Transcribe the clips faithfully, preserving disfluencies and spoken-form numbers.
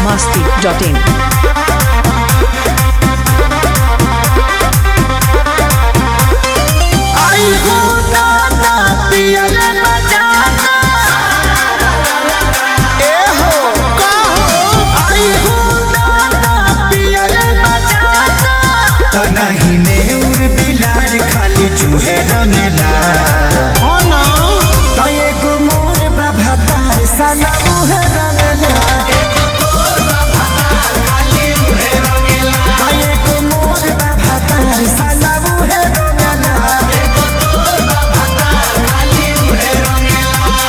masti dot in. चूहे रंगला हो ना तो एक मोर बाबा तार साला मुहे रंगला एक मोर बाबा तार खाली मुहे रंगला एक मोर बाबा तार साला मुहे रंगला एक मोर बाबा तार खाली मुहे रंगला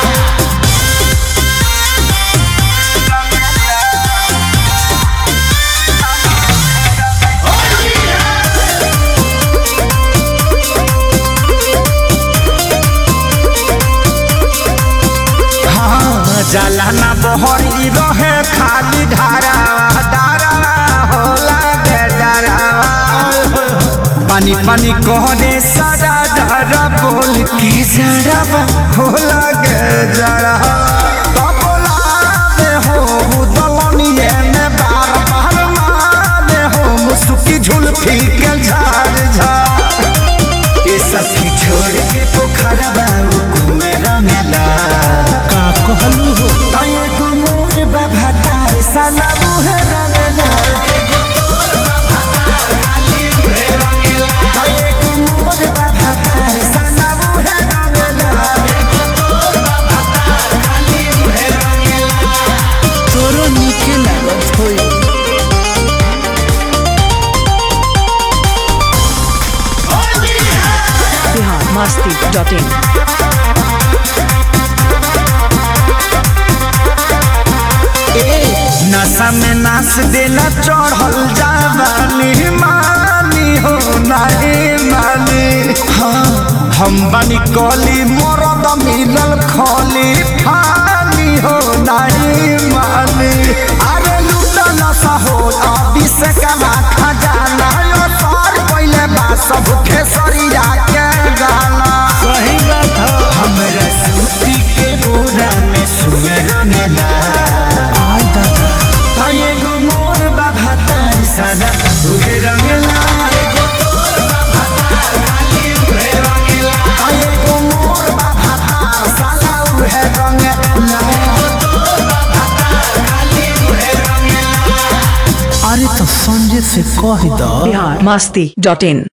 जाला ना बहरी रहे खाली धारा धारा होला के धारा पानी पानी कहने सारा धारा बोल के जरा होला के जरा बोला दे हो दलनिए में बार बार मारे हो मुसुकी झुलफी के झाड़ झाड़ ये सब छोड़ के पोखरा बाबू घूमे रंगला कहलू हो ताये को मोर बाबा तार साला मुहे रंगला एक मोर बाबा तार खाली मुहे रंगला ताये को मोर बाबा तार साला मुहे रंगला एक मोर बाबा तार खाली मुहे रंगला तोरो नीके लागत होई बिहार masti dot in. नशा में नाच देला चढ़ल जावानी मानी हो नहीं मानी हाँ हम बनी कली मरद मिलल खली फानी हो नहीं मानी अरे लूटा नशा हो अभी से कमा खजाना यो सार पहले बा सब खेसरिया के गाना सही बात हो हमरा सूती के बोरा में सुअर नेला एगो मोर बाबा तार साला मुहे रंगला एगो मोर बाबा तार खाली मुहे रंगला एगो मोर बाबा तार साला मुहे रंगला एगो मोर बाबा तार खाली मुहे रंगला अरे तो संजय से कह दो बिहार masti dot in.